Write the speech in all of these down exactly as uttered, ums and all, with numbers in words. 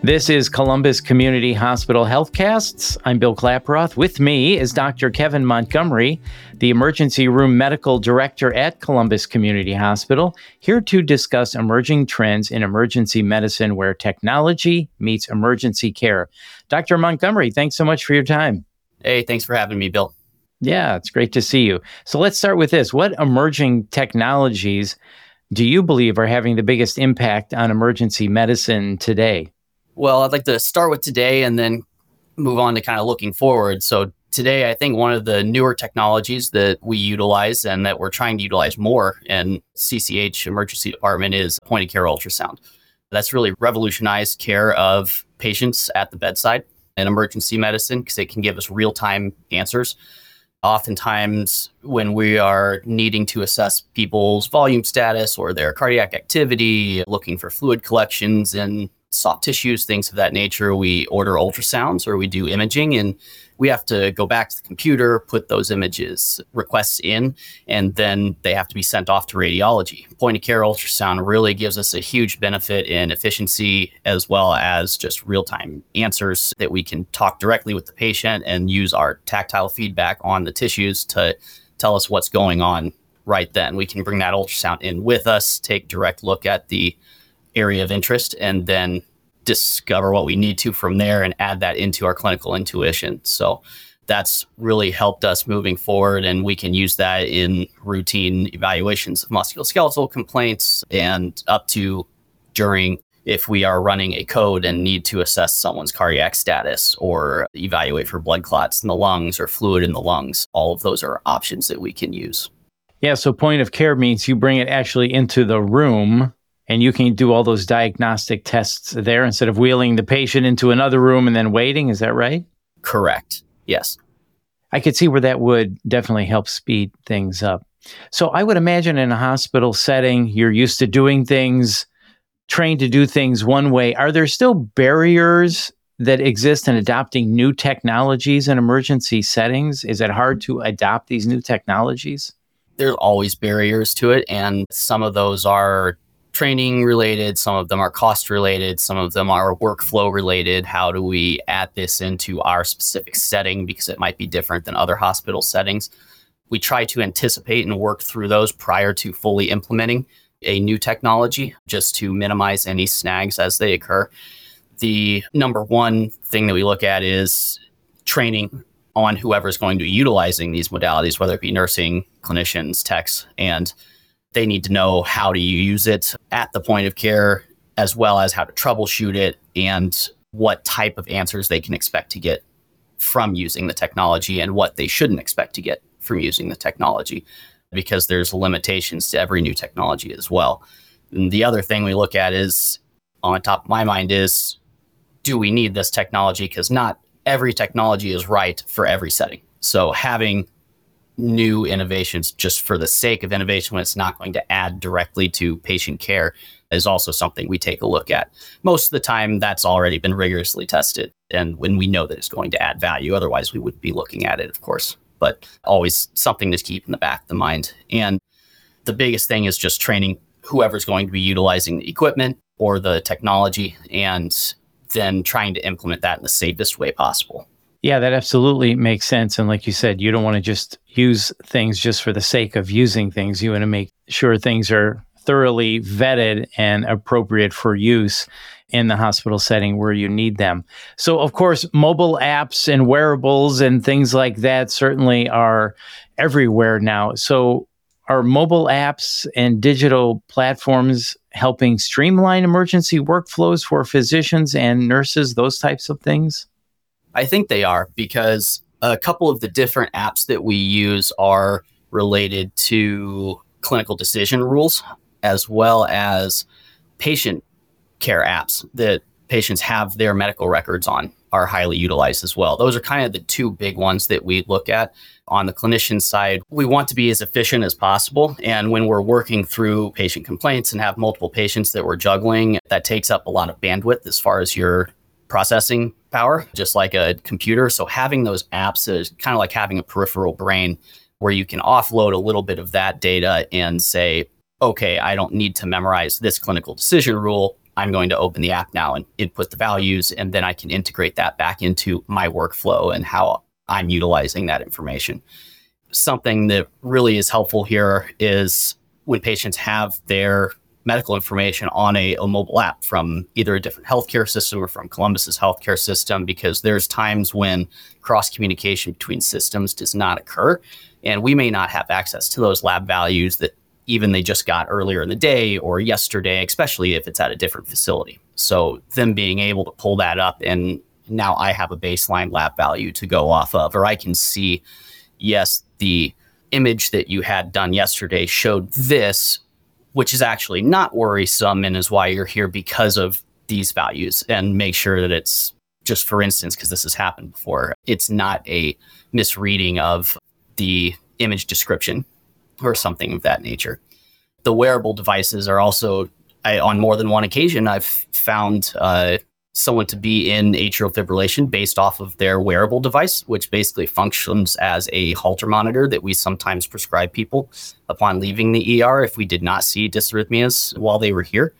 This is Columbus Community Hospital Healthcasts. I'm Bill Klaproth. With me is Doctor Kevin Montgomery, the Emergency Room Medical Director at Columbus Community Hospital, here to discuss emerging trends in emergency medicine where technology meets emergency care. Doctor Montgomery, thanks so much for your time. Hey, thanks for having me, Bill. Yeah, it's great to see you. So let's start with this. What emerging technologies do you believe are having the biggest impact on emergency medicine today? Well, I'd like to start with today and then move on to kind of looking forward. So today, I think one of the newer technologies that we utilize and that we're trying to utilize more in C C H emergency department is point of care ultrasound. That's really revolutionized care of patients at the bedside in emergency medicine because it can give us real-time answers. Oftentimes, when we are needing to assess people's volume status or their cardiac activity, looking for fluid collections in soft tissues, things of that nature, we order ultrasounds or we do imaging, and we have to go back to the computer, put those images requests in, and then they have to be sent off to radiology. Point of care ultrasound really gives us a huge benefit in efficiency as well as just real-time answers that we can talk directly with the patient and use our tactile feedback on the tissues to tell us what's going on right then. We can bring that ultrasound in with us, take direct look at the area of interest, and then discover what we need to from there and add that into our clinical intuition. So that's really helped us moving forward, and we can use that in routine evaluations of musculoskeletal complaints and up to during if we are running a code and need to assess someone's cardiac status or evaluate for blood clots in the lungs or fluid in the lungs. All of those are options that we can use. Yeah, so point of care means you bring it actually into the room and you can do all those diagnostic tests there instead of wheeling the patient into another room and then waiting. Is that right? Correct. Yes. I could see where that would definitely help speed things up. So I would imagine in a hospital setting, you're used to doing things, trained to do things one way. Are there still barriers that exist in adopting new technologies in emergency settings? Is it hard to adopt these new technologies? There's always barriers to it, and some of those are training related, some of them are cost related, some of them are workflow related. How do we add this into our specific setting because it might be different than other hospital settings? We try to anticipate and work through those prior to fully implementing a new technology just to minimize any snags as they occur. The number one thing that we look at is training on whoever's going to be utilizing these modalities, whether it be nursing, clinicians, techs, and they need to know how to use it at the point of care, as well as how to troubleshoot it and what type of answers they can expect to get from using the technology and what they shouldn't expect to get from using the technology, because there's limitations to every new technology as well. And the other thing we look at is, on top of my mind, is do we need this technology? Because not every technology is right for every setting. So having new innovations just for the sake of innovation when it's not going to add directly to patient care is also something we take a look at. Most of the time, that's already been rigorously tested, and when we know that it's going to add value, otherwise we would be looking at it, of course, but always something to keep in the back of the mind. And the biggest thing is just training whoever's going to be utilizing the equipment or the technology, and then trying to implement that in the safest way possible. Yeah, that absolutely makes sense. And like you said, you don't want to just use things just for the sake of using things. You want to make sure things are thoroughly vetted and appropriate for use in the hospital setting where you need them. So, of course, mobile apps and wearables and things like that certainly are everywhere now. So are mobile apps and digital platforms helping streamline emergency workflows for physicians and nurses, those types of things? I think they are, because a couple of the different apps that we use are related to clinical decision rules, as well as patient care apps that patients have their medical records on are highly utilized as well. Those are kind of the two big ones that we look at. On the clinician side, we want to be as efficient as possible. And when we're working through patient complaints and have multiple patients that we're juggling, that takes up a lot of bandwidth as far as your processing power, just like a computer. So having those apps is kind of like having a peripheral brain where you can offload a little bit of that data and say, okay, I don't need to memorize this clinical decision rule. I'm going to open the app now and input the values, and then I can integrate that back into my workflow and how I'm utilizing that information. Something that really is helpful here is when patients have their medical information on a, a mobile app from either a different healthcare system or from Columbus's healthcare system, because there's times when cross communication between systems does not occur. And we may not have access to those lab values that even they just got earlier in the day or yesterday, especially if it's at a different facility. So them being able to pull that up, and now I have a baseline lab value to go off of, or I can see, yes, the image that you had done yesterday showed this, which is actually not worrisome and is why you're here because of these values, and make sure that it's just, for instance, because this has happened before, it's not a misreading of the image description or something of that nature. The wearable devices are also, I, on more than one occasion, I've found uh, someone to be in atrial fibrillation based off of their wearable device, which basically functions as a Holter monitor that we sometimes prescribe people upon leaving the E R if we did not see dysrhythmias while they were here.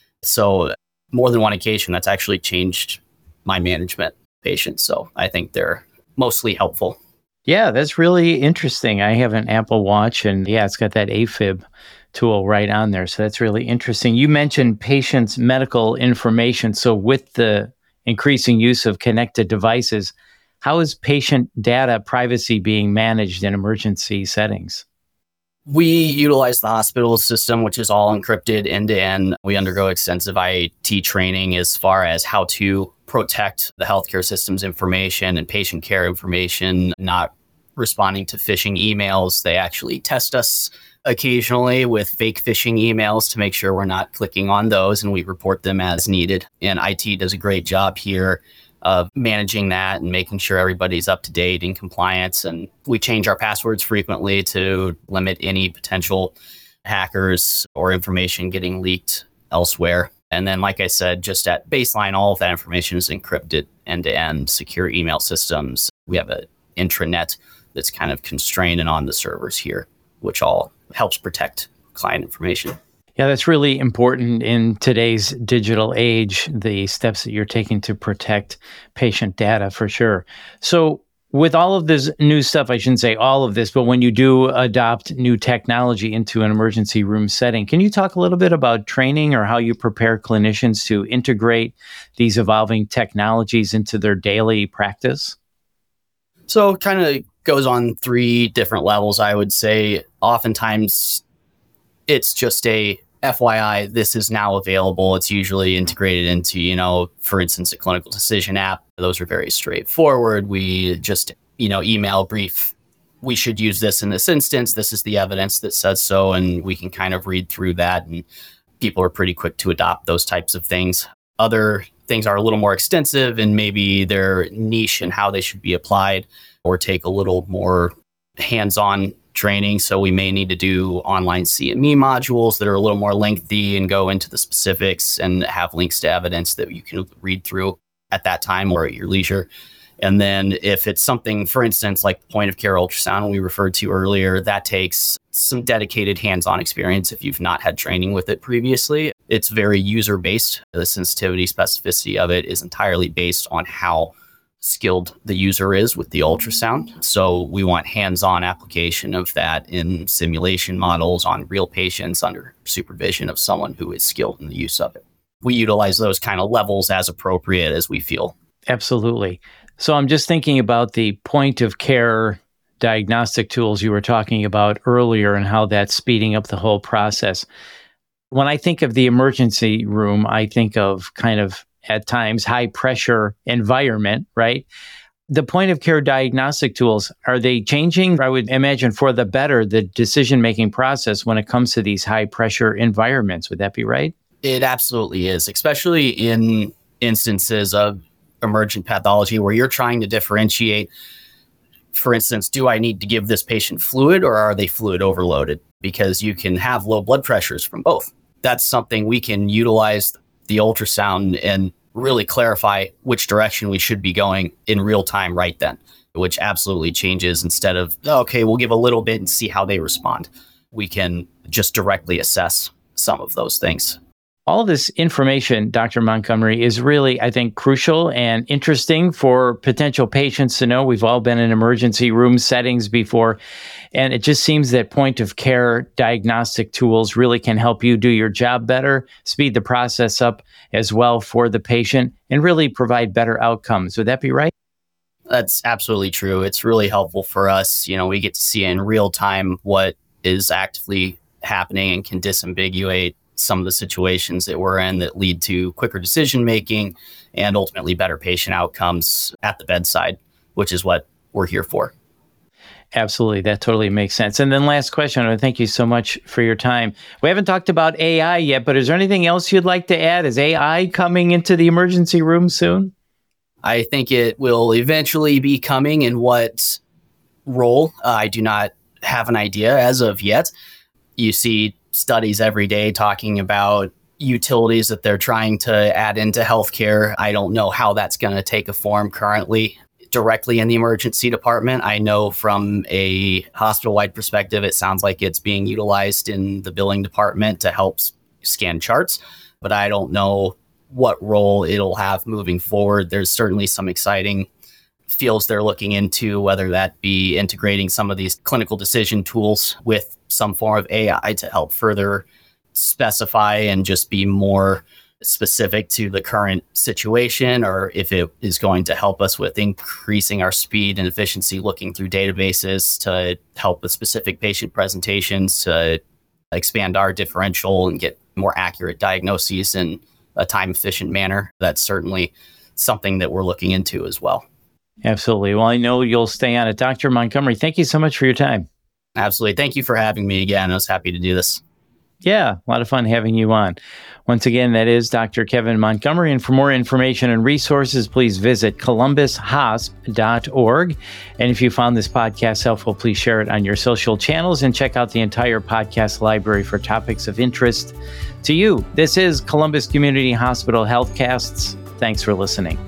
So more than one occasion, that's actually changed my management of patients. So I think they're mostly helpful. Yeah, that's really interesting. I have an Apple Watch, and yeah, it's got that AFib tool right on there. So that's really interesting. You mentioned patients' medical information. So with the increasing use of connected devices, how is patient data privacy being managed in emergency settings? We utilize the hospital system, which is all encrypted end to end. We undergo extensive I T training as far as how to protect the healthcare system's information and patient care information, not responding to phishing emails. They actually test us occasionally with fake phishing emails to make sure we're not clicking on those, and we report them as needed. And I T does a great job here of managing that and making sure everybody's up to date in compliance. And we change our passwords frequently to limit any potential hackers or information getting leaked elsewhere. And then, like I said, just at baseline, all of that information is encrypted end-to-end, secure email systems. We have an intranet that's kind of constrained and on the servers here, which all helps protect client information. Yeah, that's really important in today's digital age, the steps that you're taking to protect patient data for sure. So with all of this new stuff, I shouldn't say all of this, but when you do adopt new technology into an emergency room setting, can you talk a little bit about training or how you prepare clinicians to integrate these evolving technologies into their daily practice? So kind of goes on three different levels, I would say. Oftentimes, it's just a F Y I, this is now available. It's usually integrated into, you know, for instance, a clinical decision app. Those are very straightforward. We just, you know, email brief, we should use this in this instance. This is the evidence that says so. And we can kind of read through that. And people are pretty quick to adopt those types of things. Other things are a little more extensive, and maybe they're niche in how they should be applied, or take a little more hands-on training. So we may need to do online C M E modules that are a little more lengthy and go into the specifics and have links to evidence that you can read through at that time or at your leisure. And then if it's something, for instance, like point of care ultrasound we referred to earlier, that takes some dedicated hands-on experience if you've not had training with it previously. It's very user-based. The sensitivity, specificity of it is entirely based on how skilled the user is with the ultrasound. So we want hands-on application of that in simulation models on real patients under supervision of someone who is skilled in the use of it. We utilize those kind of levels as appropriate as we feel. Absolutely. So I'm just thinking about the point of care diagnostic tools you were talking about earlier and how that's speeding up the whole process. When I think of the emergency room, I think of kind of at times high pressure environment, right? The point of care diagnostic tools, are they changing? I would imagine for the better, the decision-making process when it comes to these high pressure environments. Would that be right? It absolutely is, especially in instances of emergent pathology where you're trying to differentiate, for instance, do I need to give this patient fluid or are they fluid overloaded? Because you can have low blood pressures from both. That's something we can utilize the ultrasound and really clarify which direction we should be going in real time right then, which absolutely changes. Instead of, okay, we'll give a little bit and see how they respond. We can just directly assess some of those things. All this information, Doctor Montgomery, is really, I think, crucial and interesting for potential patients to know. We've all been in emergency room settings before, and it just seems that point of care diagnostic tools really can help you do your job better, speed the process up as well for the patient, and really provide better outcomes. Would that be right? That's absolutely true. It's really helpful for us. You know, we get to see in real time what is actively happening and can disambiguate some of the situations that we're in that lead to quicker decision making and ultimately better patient outcomes at the bedside, which is what we're here for. Absolutely. That totally makes sense. And then last question, I thank you so much for your time. We haven't talked about A I yet, but is there anything else you'd like to add? Is A I coming into the emergency room soon? I think it will eventually be coming. In what role? Uh, I do not have an idea as of yet. You see studies every day talking about utilities that they're trying to add into healthcare. I don't know how that's going to take a form currently directly in the emergency department. I know from a hospital-wide perspective, it sounds like it's being utilized in the billing department to help s- scan charts, but I don't know what role it'll have moving forward. There's certainly some exciting fields they're looking into, whether that be integrating some of these clinical decision tools with some form of A I to help further specify and just be more specific to the current situation, or if it is going to help us with increasing our speed and efficiency looking through databases to help with specific patient presentations, to expand our differential and get more accurate diagnoses in a time efficient manner. That's certainly something that we're looking into as well. Absolutely. Well, I know you'll stay on it. Doctor Montgomery, thank you so much for your time. Absolutely. Thank you for having me again. I was happy to do this. Yeah, a lot of fun having you on. Once again, that is Doctor Kevin Montgomery. And for more information and resources, please visit columbus hosp dot org. And if you found this podcast helpful, please share it on your social channels and check out the entire podcast library for topics of interest to you. This is Columbus Community Hospital Healthcasts. Thanks for listening.